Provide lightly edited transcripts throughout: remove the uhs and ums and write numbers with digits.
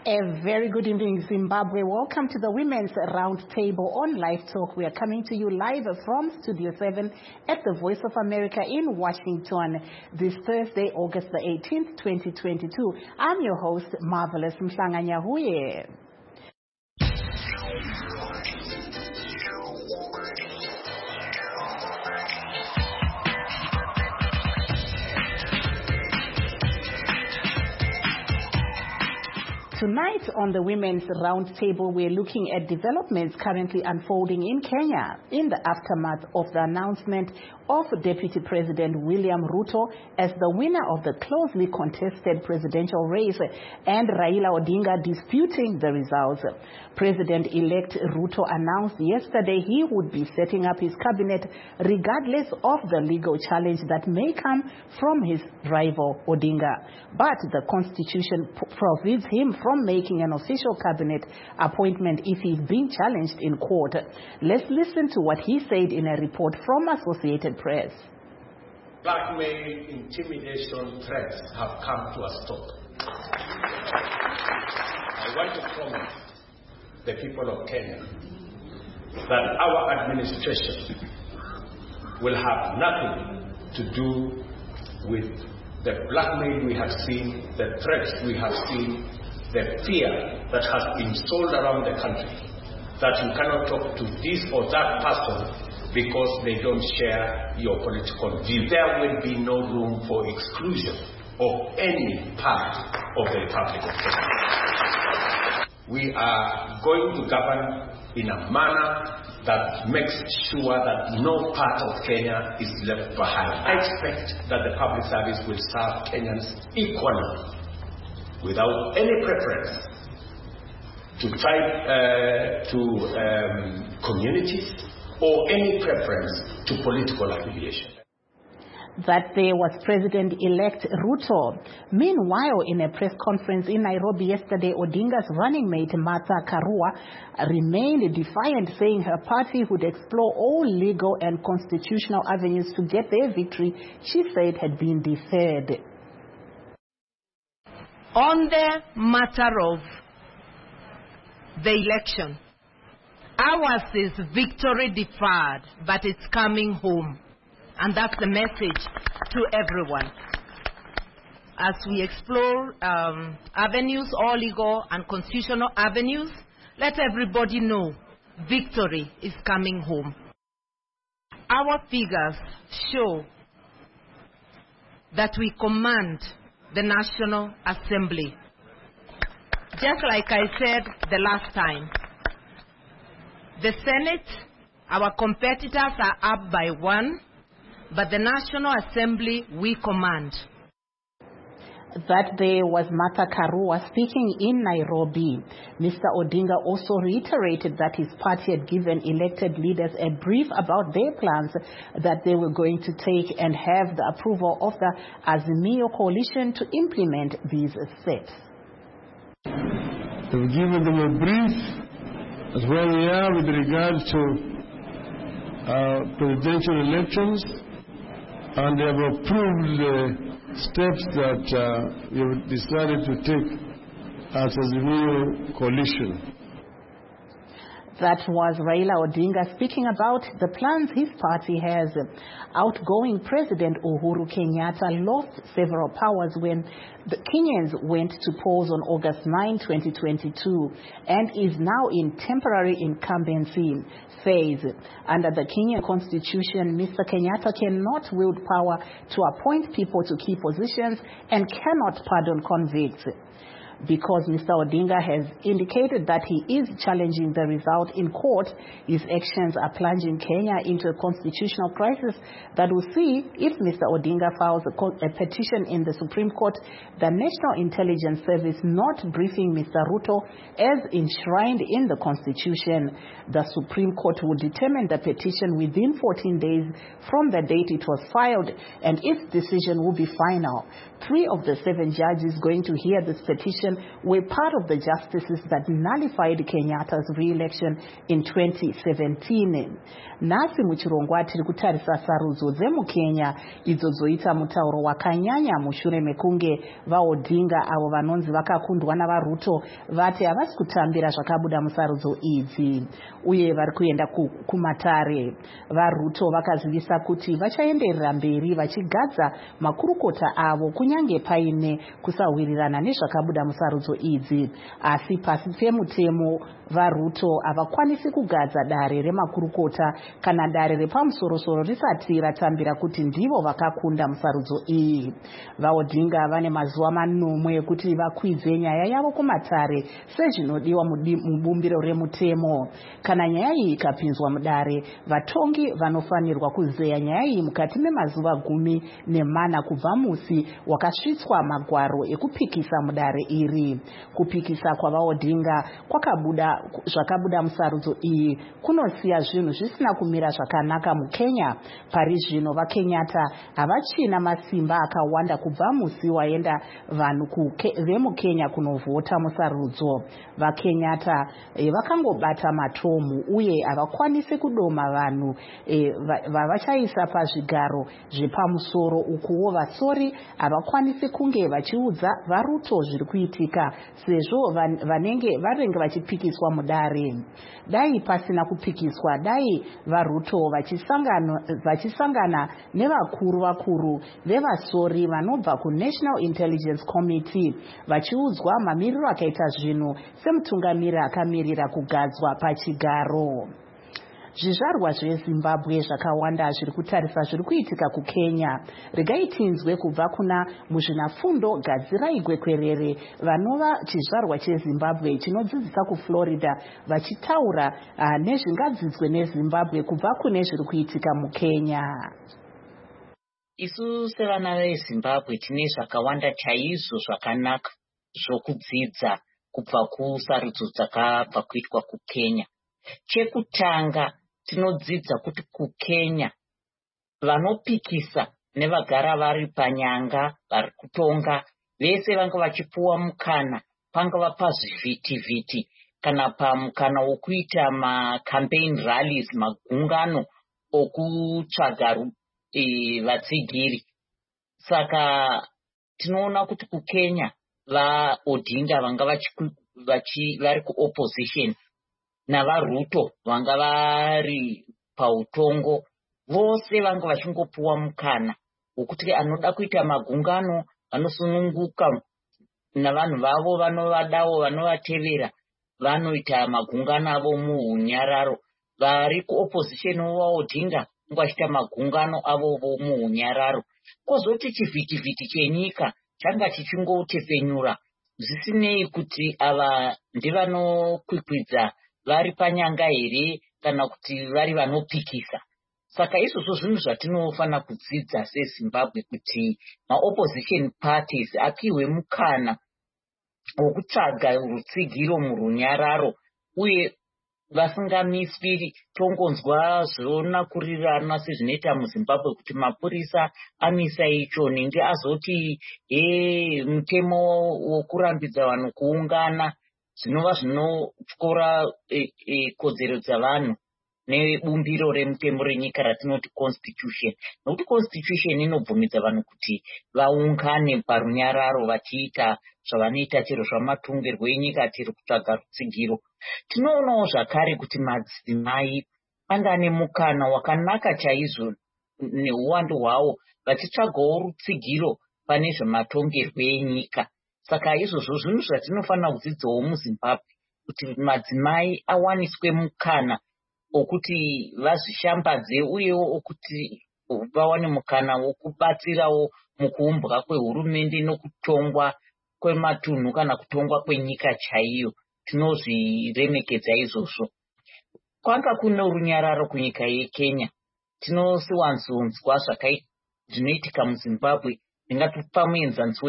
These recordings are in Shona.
A very good evening, Zimbabwe. Welcome to the Women's Roundtable on Live Talk. We are coming to you live from Studio 7 at the Voice of America in Washington this Thursday, August the 18th, 2022. I'm your host, Marvelous Mhlanganyahuye. Tonight on the Women's Roundtable, we're looking at developments currently unfolding in Kenya in the aftermath of the announcement of Deputy President William Ruto as the winner of the closely contested presidential race and Raila Odinga disputing the results. President-elect Ruto announced yesterday he would be setting up his cabinet regardless of the legal challenge that may come from his rival Odinga. But the constitution forbids him from making an official cabinet appointment if he's being challenged in court. Let's listen to what he said in a report from Associated Press. Blackmail, intimidation, threats have come to a stop. I want to promise the people of Kenya that our administration will have nothing to do with the blackmail we have seen, the threats we have seen, the fear that has been sold around the country, that you cannot talk to this or that person because they don't share your political view. There will be no room for exclusion of any part of the Republic of Kenya. We are going to govern in a manner that makes sure that no part of Kenya is left behind. I expect that the public service will serve Kenyans equally, without any preference to communities or any preference to political affiliation. That there was President-elect Ruto. Meanwhile, in a press conference in Nairobi yesterday, Odinga's running mate Martha Karua remained defiant, saying her party would explore all legal and constitutional avenues to get their victory she said had been deferred. On the matter of the election, ours is victory deferred, but it's coming home. And that's the message to everyone. As we explore avenues, all legal and constitutional avenues, let everybody know victory is coming home. Our figures show that we command the National Assembly. Just like I said the last time, the Senate, our competitors are up by 1, but the National Assembly we command. That day was Martha Karua speaking in Nairobi. Mr. Odinga also reiterated that his party had given elected leaders a brief about their plans that they were going to take and have the approval of the Azimio coalition to implement these steps. We've given them a brief as where we are with regard to presidential elections, and they have approved the steps that we have decided to take as a new coalition. That was Raila Odinga speaking about the plans his party has. Outgoing President Uhuru Kenyatta lost several powers when the Kenyans went to polls on August 9, 2022, and is now in temporary incumbency phase. Under the Kenyan constitution, Mr. Kenyatta cannot wield power to appoint people to key positions and cannot pardon convicts. Because Mr. Odinga has indicated that he is challenging the result in court, his actions are plunging Kenya into a constitutional crisis that will see if Mr. Odinga files a petition in the Supreme Court, the National Intelligence Service not briefing Mr. Ruto as enshrined in the Constitution. The Supreme Court will determine the petition within 14 days from the date it was filed, and its decision will be final. 3 of the 7 judges going to hear this petition election were part of the justices that nullified Kenyatta's re-election in 2017. Nasi muchirongwa tiri kutarisa sarudzo dzemukenya idzo dzoita mutauro wakanyanya mushure mekunge vaOdinga avo vanonzi vakakundwa navaRuto vati havasi kutambira zvakabuda musarudzo idzi uye vari kuenda kumatare. VaRuto vakazivisa kuti vachaenderera mberi vachigadza makurukota avo kunyange paine kusawirirana nezvakabuda musarudzo idzi, asi pasi pemutemo vaRuto havakwanisi kugadza dare remakurukota kana dare repamusorosoro risati ratambira kuti ndivo vakakunda musarudzo iyi. VaOdinga vane mazuva 9 ekuti vakwidze nyaya yavo kumatare sezvinodiwa mubumbiro remutemo. Kana nyaya iyi ikapinzwa mudare, vatongi vanofanirwa kuzeya nyaya iyi mukati memazuva 14 kubva musi wakasvitswa magwaro ekupikisa mudare iri. Kupikisa kwavaOdinga zvakabuda musarudzo iyi kunosiya zvinhu zvisina kumira zvakanaka muKenya. Pari zvino vaKenyatta havachina masimba akawanda kubva musi waenda vanhu vemuKenya kunovhota musarudzo. VaKenyatta vakangobata matomu uye havakwanisi kudoma vanhu vavachaisa pazvigaro zvepamusoro, ukuwo vasori havakwanisi kunge vachiudza vaRuto zviri kuitika sezvo vanenge vachipikiswa mudare. Dai pasina kupikiswa, dai vaRuto vachisangana nevakuru vevasori vanobva kuNational Intelligence Committee vachiudzwa mamiriro akaita zvinhu semutungamiri akamirira kugadzwa pachigaro. Zvizvarwa zveZimbabwe zvakawanda zviri kutarisa zviri kuitika kuKenya. Regai tinzwe kubva kuna muzvinafundo Gadzirai Gwekwerere vanova chizvarwa cheZimbabwe chinodzidzisa kuFlorida vachitaura nezvingadzidzwe neZimbabwe kubva kune zviri kuitika muKenya. Isu sevana veZimbabwe tine zvakawanda chaizvo zvakanaka zvokudzidza kubva kusarudzo dzakabva kuitwa kuKenya. Chekutanga tinodzidza kuti kuKenya vanopikisa nevagara vari panyanga vari kutonga vese vanga vachipuwa mukana, pangava pazvivhiti-vhiti kana pamukana wokuita macampaign rallies, magungano okutsvaga vatsigiri. Saka tinoona kuti kuKenya vaOdinga vanga vari kuopposition navaRuto vanga vari pautongo, vose vanga vachingopuwa mukana wokuti anoda kuita magungano vanosununguka navanhu vavo vanovadawo vanovatevera vanoita magungano avo muhunyararo. Vari kuopposition vaOdinga vanga vachiita magungano avo muhunyararo. Kozoti chivhiti-vhiti chenyika changa chichingotefenyura zvisinei kuti ava ndivanokwikwidza vari panyanga here kana kuti vari vanopikisa. Saka izvozvo zvinhu zvatinofana kudzidza seZimbabwe kuti maopposition parties apiwe mukana wokutsvaga rutsigiro murunyararo uye vasingamiswi. Tongonzwa zvonakurirana sezvinoita muZimbabwe kuti mapurisa amisa icho nenge azoti mutemo wokurambidza vanhu kuungana zvinova zvinotyora kodzero dzavanhu nebumbiro remutemo renyika ratinoti constitution. Nokuti constitution inobvumidza vanhu kuti vaungane parunyararo vachiita zvavanoita chero zvamatongerwo enyika chero kutsvaga rutsigiro. Tinoonawo zvakare kuti madzimai anga nemukana wakanaka chaizvo neuwandu hwavo vachitsvagawo rutsigiro pane zvematongerwo enyika. Saka izvozvo zvinhu zvatinofanira kudzidzawo muZimbabwe kuti madzimai awaniswe mukana okuti vazvishambadze uyewo okuti vawane mukana wokubatsirawo mukuumbwa kwehurumende nokutongwa kwematunhu kana kutongwa kwenyika chaiyo. Tinozviremekedza izvozvo. Kwanga kune runyararo kunyika yeKenya, tinosiwanzonzwa zvinoitika muZimbabwe ndingatipa muenzanzi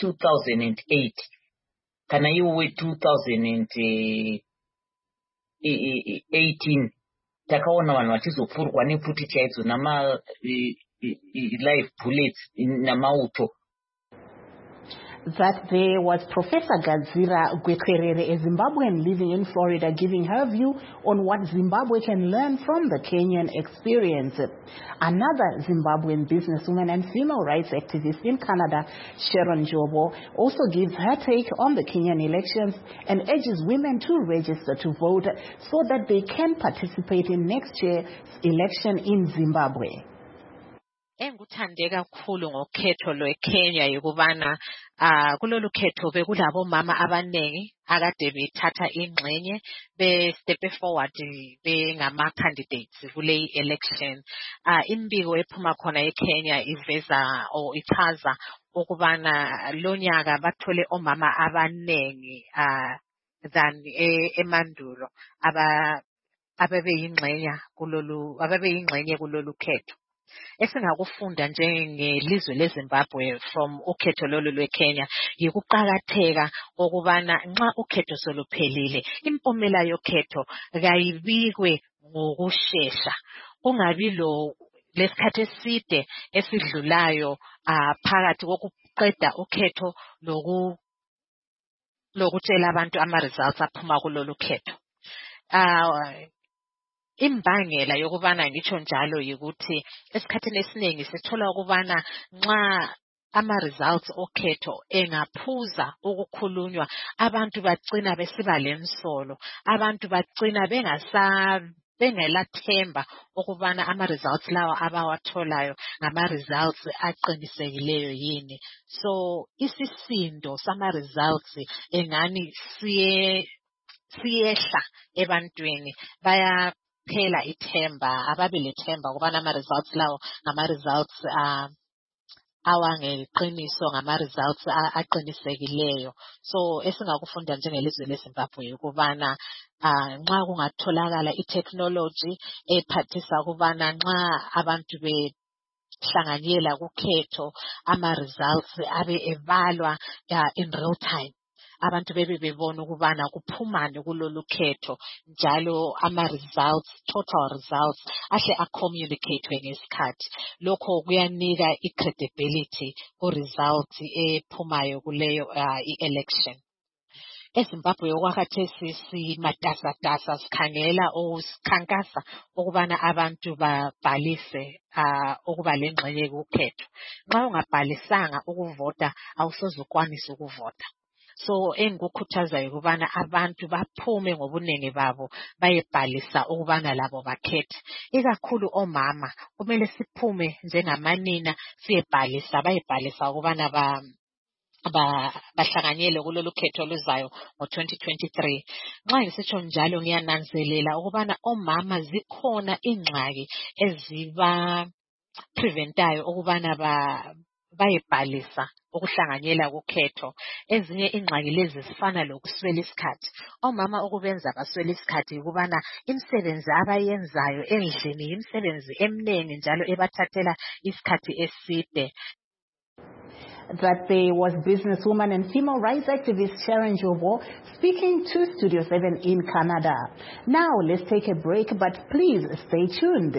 we2008 kana iwo we2018 takaona vanhu vachizopfurwa nepfuti chaidzo nama live bullets namauto. that there was Professor Gadzira Gwekwerere, a Zimbabwean living in Florida, giving her view on what Zimbabwe can learn from the Kenyan experience. Another Zimbabwean businesswoman and female rights activist in Canada, Sharon Jobo, also gives her take on the Kenyan elections and urges women to register to vote so that they can participate in next year's election in Zimbabwe. Engikuthande kakhulu ngokhetho lweKenya yikubana kulolu khetho bekulabo mama abanengi akade bethatha ingxenye be step forward bengama candidates kule election. Imbiko ephuma khona eKenya iveza or ichaza ukubana lonyaka bathole omama abanengi than emandulo ababeyingxenye kulolu khetho. Esingakufunda njengelizwe leZimbabwe from ukhetho lolu lweKenya yikuqhakatheka okubana nxa ukhetho soluphelile impumela yokhetho kayibikwe ngokusheshsha kungabi lesikhathi eside esidlulayo phakathi kokuqeda ukhetho lokutshela abantu ama results aphuma kulolu khetho. Imbangela yokubana ngitsho njalo yikuthi esikhathini esiningi sithola ukubana nxa ama results okhetho engaphuza ukukhulunywa abantu bagcina besiba lensolo, abantu bagcina bengelathemba ukubana ama results lawa abawatholayo ngama results aqinisekileyo yini. So isisindo sama results engani siyehla ebantwini phela ithemba ababelethemba ukubana ama results lawo ngama results awangeqiniso ngama results aqinisekileyo. So esingakufunda njengelizwe leZimbabwe ukubana nxa kungatholakala itechnology ephathisa ukubana nxa abantu behlanganyela kukhetho ama results abe ebalwa in real time, abantu bebona ukubana kuphumani kulolu khetho njalo ama results, total results ahle acommunicate ngesikhathi. Lokho kuyanika i-credibility ku results ephumayo kuleyo i-election. eZimbabwe okwakhathesi simatasatasa sikhangela usikhankasa ukubana abantu babhalise ukuba lengxenye kukhetho. Nxa ungabhalisanga ukuvota awusoze ukwanise ukuvota. So engikukhuthaza ukubana abantu baphume ngobunengi babo bayebhalisa ukubana labo bakhethe. Ikakhulu omama kumele siphume njengamanina siyebhalisa bayebhalisa ukubana bahlanganyele kulolu khetho luzayo ngo-2023. Nxa ngisitsho njalo ngiyananzelela ukubana omama zikhona ingxaki eziba preventayo ukubana bayebhalisa ukuhlanganyela kukhetho. Ezinye ingxaki lezi zifana lokuswela isikhathi. Omama okubenza baswela isikhathi ukubana imisebenzi abayenzayo endlini imisebenzi eminengi njalo ebathathela isikhathi eside. That there was businesswoman and female rights activist Sharon Jobo speaking to Studio 7 in Canada. Now let's take a break, but please stay tuned.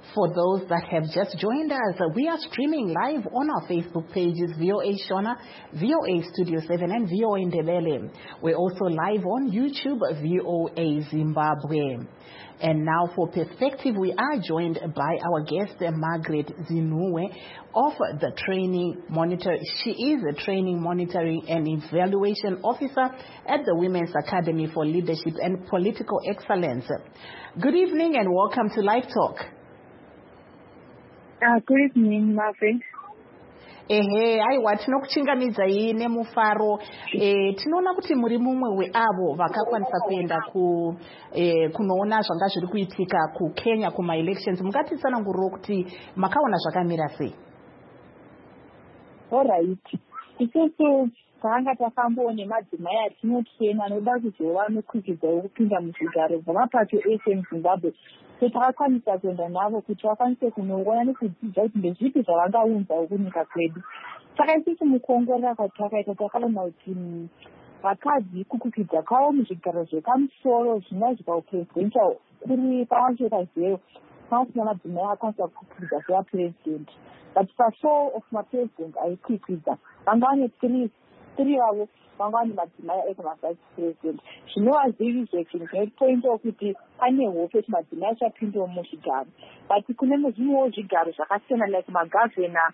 For those that have just joined us, we are streaming live on our Facebook pages, VOA Shona, VOA Studio 7, and VOA Ndebele. We're also live on YouTube, VOA Zimbabwe. And now for Perspective, we are joined by our guest, Margaret Zinuwe, of the Training Monitor. She is a Training Monitoring and Evaluation Officer at the Women's Academy for Leadership and Political Excellence. Good evening and welcome to Live Talk. Good evening, Marvin. Aiwa tinokuchingamidza nemufaro tinoona kuti muri mumwe weavo vakakwanisa kuenda kunoona zvanga zviri kuitika kuKenya kuma-elections. Mungatitsananguriro kuti makaona zvakamira sei? Alright. Isusu tanga takamboona madzimai atinotrena anoda kuzova nokukwikwidzwa kupinda muzvigaro zvamapato ese muZimbabwe. Takakwanisa kuenda navo kuti vakwanise kunoona nekudzidza kuti ndezvipi zvavangaunzawo kunyika kwedu. Saka isusu mukuongorora kwatakaita takaona kuti vakadzi kukwikwidzwa kwavo muzvigaro zvepamusoro zvinonzi paupresidential kuri pamacheka zero pasina madzimai akwanisa kukwikwidzwa sevapurezidendi. But pa4 of mapresident aikwikwidza vanga vane 3 vavo vanga vane madzimai aika mavice president. Zvinova zviri zvekinhu zvinopointawo kuti pane hope kuti madzimai achapindawo muzvigaro. But kune zvimwewo zvigaro zvakasiyana like magavhena,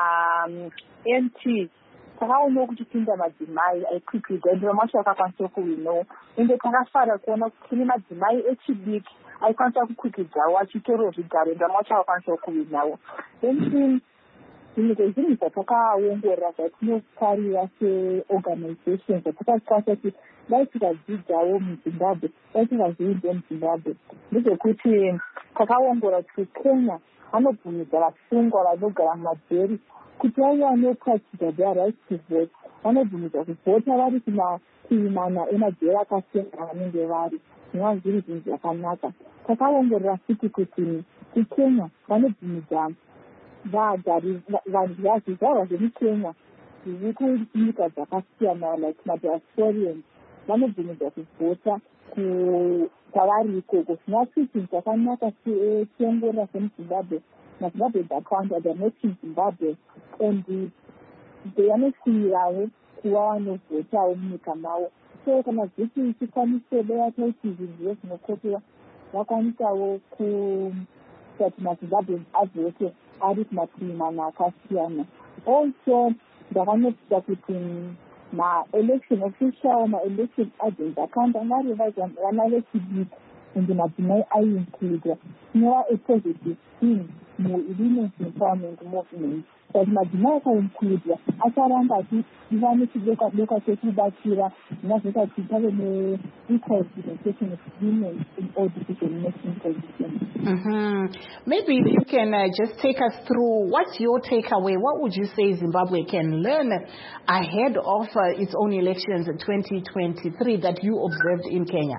ma-MP, takaonawo kuti pinda madzimai aikwikwidza ende vamwe vacho vakakwanisa kuwinawo. Ende takafara kuona kuti kune madzimai echidiki aikwanisa kukwikwidzwawo achitorawo zvigaro ende vamwe vacho vakakwanisa kuwinawo. Then zvinhu zvatakaongorora zvatinotarira seorganization zvatakakwanisa kuti dai tikadzidzawo muZimbabwe, dai tikazviinze muZimbabwe, ndezvekuti takaongorora kuti Kenya vanobvumidza vasungwa vanogara mumajeri kuti vaive vanopractice their right to vote, vanobvumidza kuvhota vari kuimana emajeri akasiyana vanenge vari. Zvinova zviri zvinhu zvakanaka. Takaongorora futi kuti kuKenya vanobvumidza vagari vanhu vazvizvarwa zvemuKenya zviri kunyika dzakasiyana like madiasporians vanobvumidza kuvhota kwavari ikoko. Zvinova chinhu chakanaka tiongorora semuZimbabwe. MaZimbabwe akawanda they are not in Zimbabwe and vanosiyirawo kuva vanovhotawo munyika mavo. So kana zviti tikwanise dai taiti zvinhu zvinokopewa vakwanisawo kuti maZimbabwe avhote ari kumapimana akasiyana. Also ndakanotisa kuti ma-election official, ma-election agents akawanda vari vana vechidiki ende madzimai aiinkludwa. Inova a positive thing mu-women's empowerment movement. Kuti madzimai akainkludwa acharamba achiva nechidokwa chekubatsira zvinozoita kuti pave ne-equal representation of women in all decision-making positions. Maybe you can just take us through what's your takeaway. What would you say Zimbabwe can learn ahead of its own elections in 2023 that you observed in Kenya?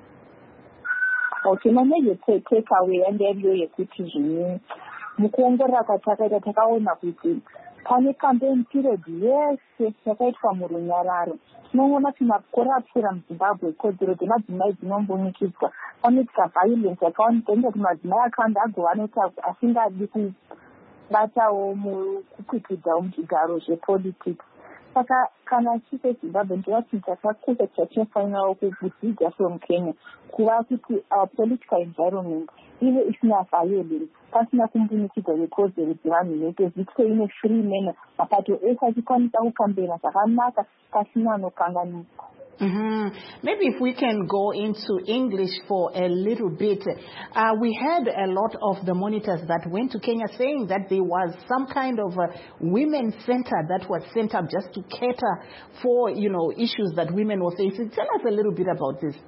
Okay, my major takeaway and every yekuti zvini mukuongorora kwatakaita takaona kuti pane campaign period yese yakaitwa murunyararo. Tinoona kuti makore apfuura muZimbabwe kodzero dzemadzimai dzinombonikidzwa. Panoitika violence yakaoneka kuti madzimai akawanda agova nota asingadi kubatawo kukwikwidzwawo muzvigaro zvepolitics. Saka kana chise Zimbabwe ndova chinhu chakakosha chatinofanirawo kudzidza from Kenya kuva kuti our political environment ive isina violence, pasina kumbunikidza kwekodzero dzevanhu vese, zviitwe ine free manner, mapato ese achikwanisa kukambena zvakanaka pasina anokanganiswa. Maybe if we can go into English for a little bit. We had a lot of the monitors that went to Kenya saying that there was some kind of a women center that was set up just to cater for, issues that women were facing. Tell us a little bit about this.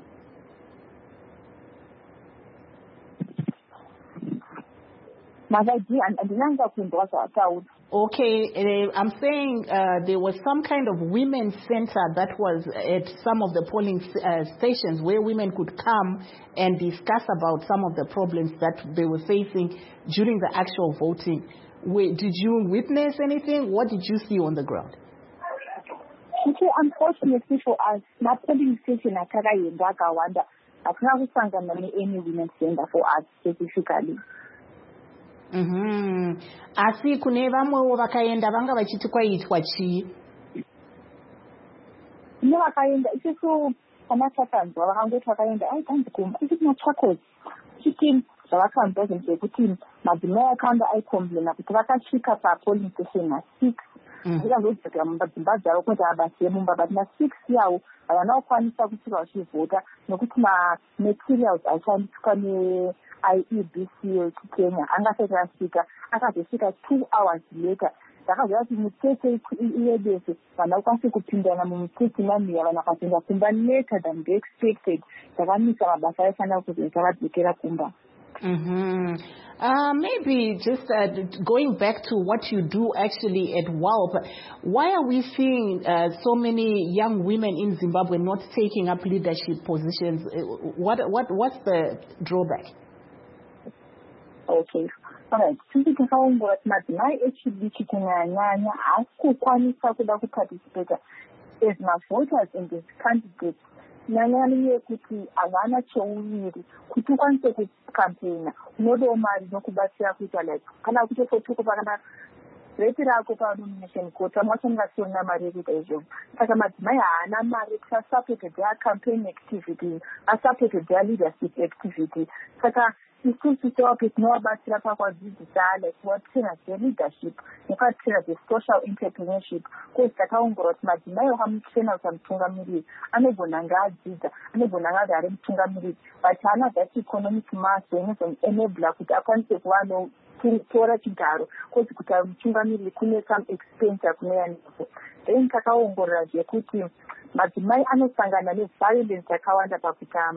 Okay, I'm saying there was some kind of women's center that was at some of the polling stations where women could come and discuss about some of the problems that they were facing during the actual voting. Did you witness anything? What did you see on the ground? Unfortunately for us, my polling station akakaenda akawanda hatina kusangana any women's center for us specifically. Asi kune vamwewo vakaenda vanga vachiti kwaitwa chii? Kune vakaenda isusu kana takanzwa vakangoti vakaenda aitanzi kumba isiti matsvakozi chiti zvavakanzwa zvinhu zvekuti madzimai akawanda aikomblena kuti vakasvika papolling station na6 zvikazodzoka mudzimba dzavo kuti abasi emumba but na6 yavo havana kukwanisa kusvika vachivhota nokuti materials aishandiswa neIEBC yekenya angasati asvika akazosvika 2 hours later. Zvakazoya kuti mitsetse iwedese vana ukwanise kupindana mumitsetse namiya vana vakapinda kumba later than they expected. Zvakamisa mabasa aifanira kuzoita vadzokera kumba. Maybe just going back to what you do actually at WALP, why are we seeing so many young women in Zimbabwe not taking up leadership positions? What's the drawback? Okay. Alright, sisi takaongora kuti madzimai echidiki kunyanya haasi kukwanisa kuda kuparticipate as voters and as candidates. Nyanyani yekuti havana cheuviri kuti ukwanise kukampena unodawo mari nokubatsira kuita like kana kutofotokopa kana reti rako panomination court amwasangasiona mari yekuita izvozvo. Saka madzimai haana mari kuti asupported their campaign activity, asupported their leadership activity. Saka isusu sewapo tinovabatsira pakwadzidzisa like kuvatraina zveLeadership nekuvatraina zveSocial Entrepreneurship. Kozi takaongorora kuti madzimai wakamutraina kuita mutungamiriri anogona ngaadzidza, anogona ngagare mutungamiriri, but haana that economic mass inozomuenabla kuti akwanise kuva nokutora chigaro, kozi kuti mutungamiriri kune some expense yakunouya nazo. Then takaongorora zvekuti madzimai anosangana neviolence yakawanda pakuita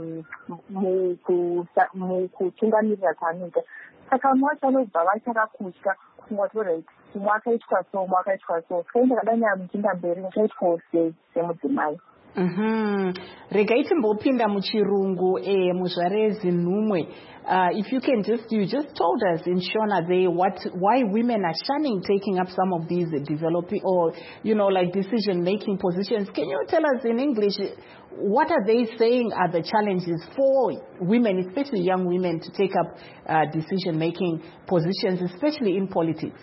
mukutungamirira kwaanoita. Saka vamwe vacho vanobva vachakakutya kufunga kuti right umwe akaitwa so umwe akaitwa so kaenda kadanyaya muchinda mberi muchaitwawo sei semudzimai. Regai timbopinda muchirungu muzvarezi nhumwe. If you can you just told us in Shona there why women are shunning taking up some of these developing or like decision making positions. Can you tell us in English what are they saying are the challenges for women, especially young women, to take up decision making positions, especially in politics?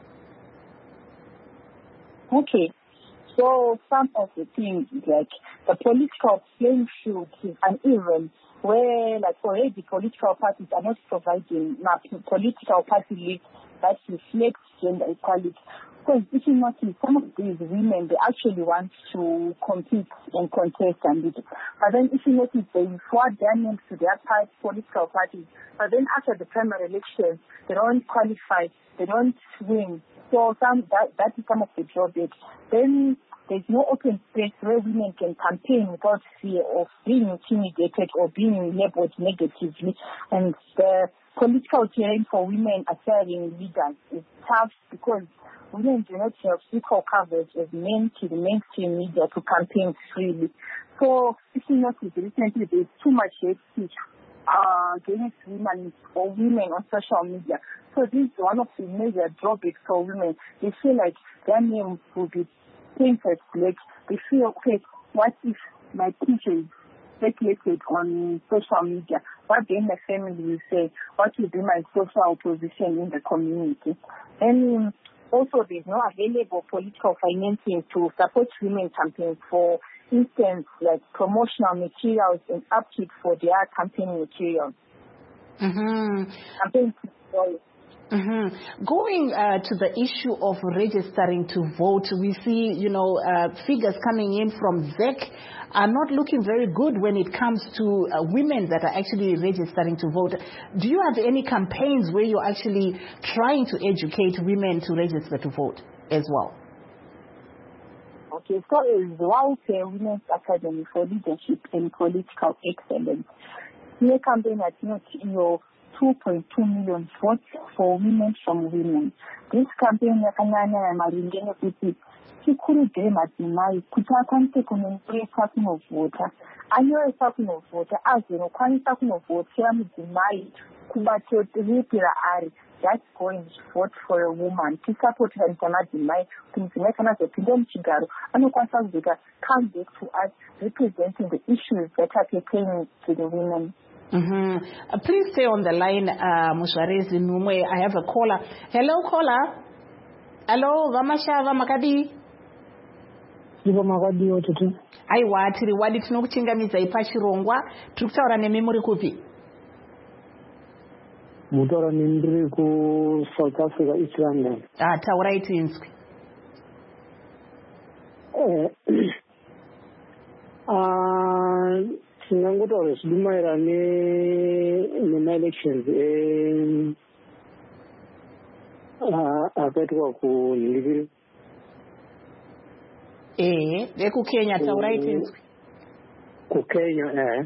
Okay. So some of the things like the political playing field is uneven, where like already political parties are not providing political party lists that reflect gender equality. Because if you notice, some of these women, they actually want to compete and contest and do it. But then if you notice, they forward their names to their political parties. But then after the primary elections, they don't qualify, they don't win. So that is some of the drawbacks. Then there's no open space where women can campaign without fear of being intimidated or being labeled negatively. And the political terrain for women aspiring leaders is tough because women do not have equal coverage as men to the mainstream media to campaign freely. So if you notice recently, there's too much hate speech against women or women on social media. So this is one of the major drawbacks for women. They feel like their names will be painted black. They feel, okay, what if my picture is speculated on social media? What then the family will say? What will be my social position in the community? And also there's no available political financing to support women campaigns, for instance, like promotional materials and upkeep for their campaign materials. Campaign materials. Going to the issue of registering to vote, we see, figures coming in from ZEC are not looking very good when it comes to women that are actually registering to vote. Do you have any campaigns where you're actually trying to educate women to register to vote as well? Okay, so as WALP Women's Academy for Leadership and Political Excellence, we campaign at 2.2 million votes for women from women. This campaign yakanyanya maringe nekuti chikurudzire madzimai kuti akwanise kunonyoresa kunovhota, anyoresa kunovhota azonokwanisa kunovhotera mudzimai kubato ripi raari. That's going to vote for a woman. Tisapotera madzimai kuti mudzimai kana azopinda muchigaro anokwanisa kuzoita come back to us representing the issues that are pertaining to the women. Please stay on the line, Muzvare Zinumwe. I have a caller. Hello, caller. Hello, Vamashava Makadi. Aiwa, tiri wadi tinokuchingamidza ipachirongwa. Tiri kutaura nemi muri kupi? Mutaura nendiri ku South Africa, East London. Taurai tinzwi. Tingangotaura zvidu maererano nema-elections akaitwa kunhingiriri. VekuKenya taurai tinzwi. KuKenya,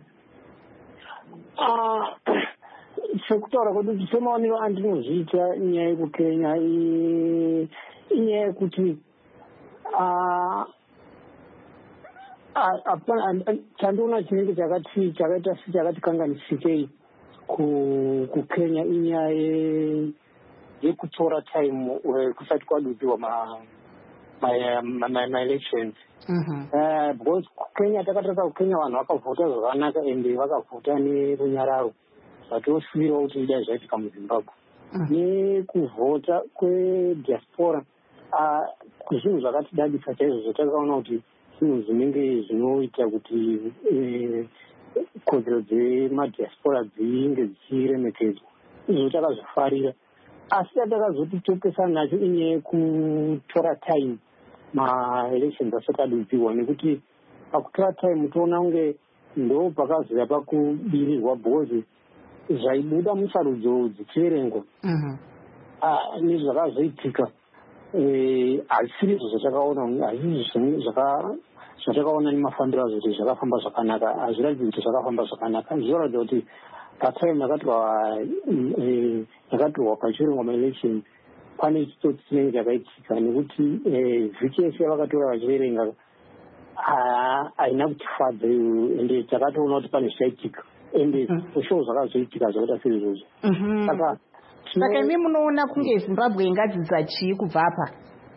sekutaura kwedu semaonero andinozviita nyaya yekuKenya inyaya yekuti chandiona chinenge chakaita sechakatikanganisikei kuKenya inyaya yekutora time kusati kwadudziwa ma-elections. Because Kenya takatarisa kuKenya vanhu vakavhota zvakanaka ende vakavhota nerunyararo zvatosivirawo kuti idai zvaitika muZimbabwe. Nekuvhota kwediaspora zvinhu zvakatidadisa chaizvo takaona kuti zvinhu zvinenge zvinoita kuti kodzero dzemadiaspora dzinge dzichiremekedzwa. Izvo takazvifarira. Asi takazotitopesa nacho inyaya yekutora time ma-elections asati adudziwa, nekuti pakutora time toona kunge ndo pakazoya pakubirirwa bhozi zvaibuda musarudzo dzichiverengwa nezvakazoitika hazvisiri izvo zvatakaona, hazvisi zvatakaona nemafambiro azvo kuti zvakafamba zvakanaka, hazviratidzi kuti zvakafamba zvakanaka. Zvizoratidza kuti patime yakatorwa pachiverengwa ma-election pane chitsotsi chinenge chakaitika, nekuti vhiki yese yavakatora vachiverenga haina kutifadza ende takatoona kuti pane zvichaitika ende oshowo zvakazoitika zvakaita seizvozvo. Saka imi munoona kunge Zimbabwe ingadzidza chii kubva apa?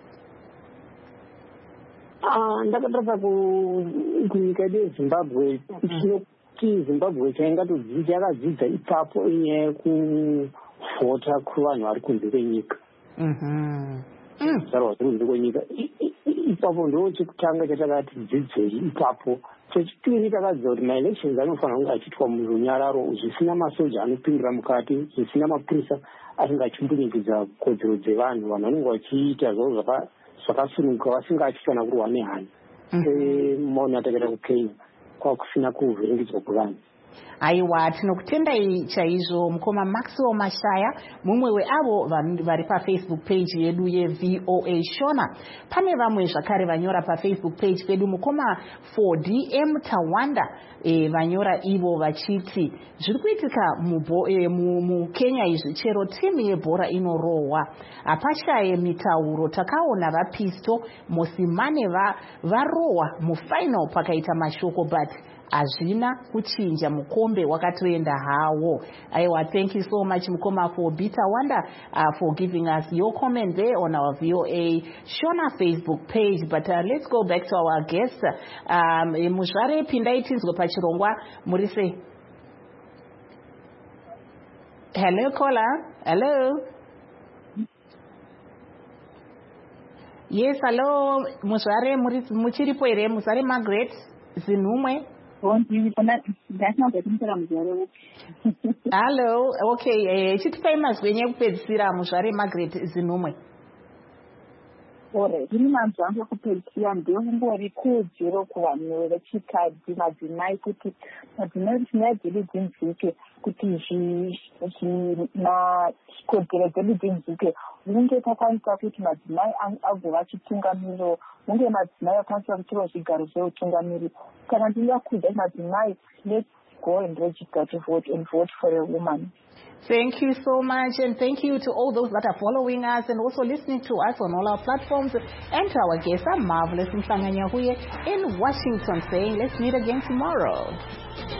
Ndakatarisa kunyika yedu yeZimbabwe, chinoti Zimbabwe yakadzidza ipapo inyaya yekuvhota kuvanhu vari kunze kwenyika. Zarwa ziri kunze kwenyika ipapo ndo chekutanga chatakati dzidzei ipapo. Chechipiri takadziva kuti ma-elections anofanira kunge achiitwa murunyararo, zvisina masoja anopindira mukati, zvisina mapurisa anenge achimbunyikidza kodzero dzevanhu. Vanhu vanenge vachiita zvavo zvakasununguka vasingatyi kana kurwa nehana. Maoni atakaita kuKenya kwakusina kuvhiringidzwa kwevanhu. Aiwa, tinokutendai chaizvo mukoma Maxwell Mashaya, mumwe weavo vari paFacebook page yedu yeVOA Shona. Pane vamwe zvakare vanyora paFacebook page pedu, mukoma 4DM Tawanda vanyora ivo vachiti zviri kuitika muKenya izvi chero timu yebhora inorohwa hapashaye mitauro. Takaona vaPisto Mosimane varohwa mufinal pakaita mashoko, but hazvina kuchinja, mukombe wakatoenda hawo. Aiwa, thank you so much mukoma for Bita Wanda for giving us your comment there on our VOA Shona Facebook page. But let's go back to our guest. Muzvare pindai tinzwe pachirongwa muri sei? Hello caller. Hello. Yes, hello Muzvare muchiripo here? Muzvare Margaret Zinumwe. Hello, okay, chitipai mazwenye ekupedzisira Muzvare Margaret Zinumwe. Ini manzwa angu ekupedzisira ndekungori kodzero kuvanhu vechikadzi, madzimai, kuti madzimai nyaya dzedu dzinzike, kuti kodzero dzedu dzinzike. Hunge takwanisa kuti madzimai agova achitungamiriro, hunge madzimai akwanisa kutora zvigaro zveutungamiriri. Kana ndingakudza madzimai, let's go and register to vote and vote for a woman. Thank you so much, and thank you to all those that are following us and also listening to us on all our platforms, and to our guests, our marvelous Mhlanga Nyahuye in Washington, saying let's meet again tomorrow.